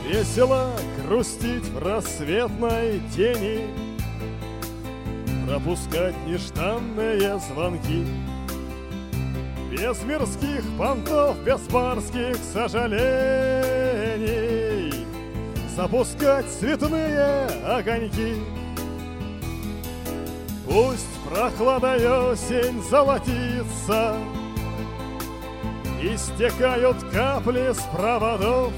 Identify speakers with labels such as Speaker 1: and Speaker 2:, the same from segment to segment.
Speaker 1: Весело грустить в рассветной тени, пропускать нежданные звонки. Без мирских понтов, без барских сожалений, запускать цветные огоньки. Пусть прохладой осень золотится, истекают капли с проводов.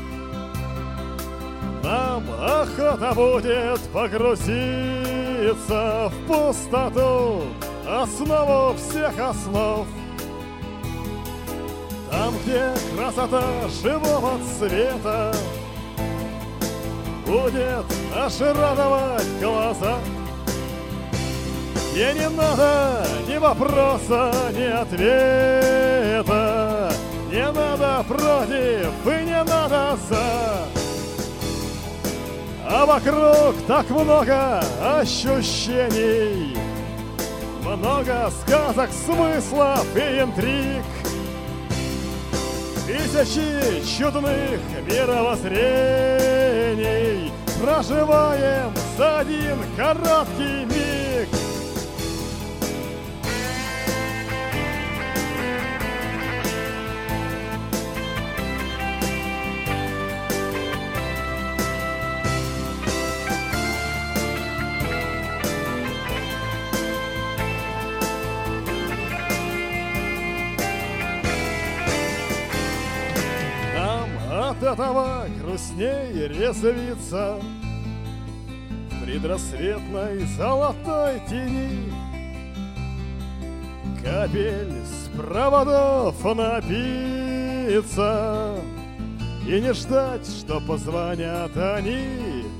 Speaker 1: Нам охота будет погрузиться в пустоту, основу всех основ. Там, где красота живого цвета будет наши радовать глаза, где не надо ни вопроса, ни ответа, не надо против и не надо за. А вокруг так много ощущений, много сказок, смыслов и интриг, тысячи чудных мировоззрений проживаем за один короткий миг. От этого грустней резвиться в предрассветной золотой тени. Капель с проводов напиться и не ждать, что позвонят они.